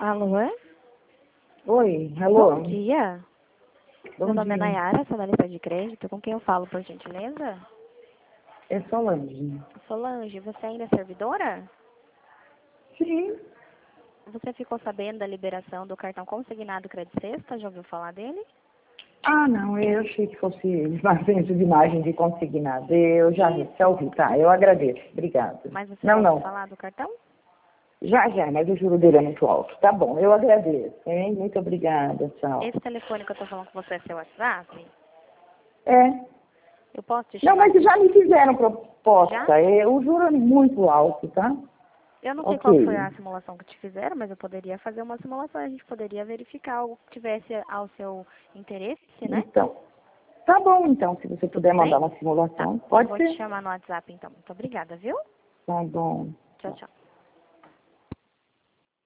Alô? Oi, alô. Bom dia. Bom Meu nome é dia. Nayara, sou analista de crédito. Com quem eu falo, por gentileza? É Solange. Solange, você ainda é servidora? Sim. Você ficou sabendo da liberação do cartão consignado Crédito Sexta? Já ouviu falar dele? Ah, não, eu achei que fosse vazamento de imagem de consignado. Eu já ouvi, tá, eu agradeço, obrigada. Mas você já Não, ouviu não, falar do cartão? já, mas o juro dele é muito alto. Tá bom, eu agradeço, hein? Muito obrigada, tchau. Esse telefone que eu tô falando com você é seu WhatsApp? É, Eu posso te não, chamar mas aqui? já me fizeram proposta. Já? O juro é muito alto, tá? Eu não sei qual foi Ok. a simulação que te fizeram, mas eu poderia fazer uma simulação. A gente poderia verificar algo que tivesse ao seu interesse, né? Então, tá bom, então, se você Tudo puder bem? mandar uma Tá. simulação, Eu pode vou te ser? chamar no WhatsApp, então. Muito obrigada, viu? Tá bom. Tchau, tchau.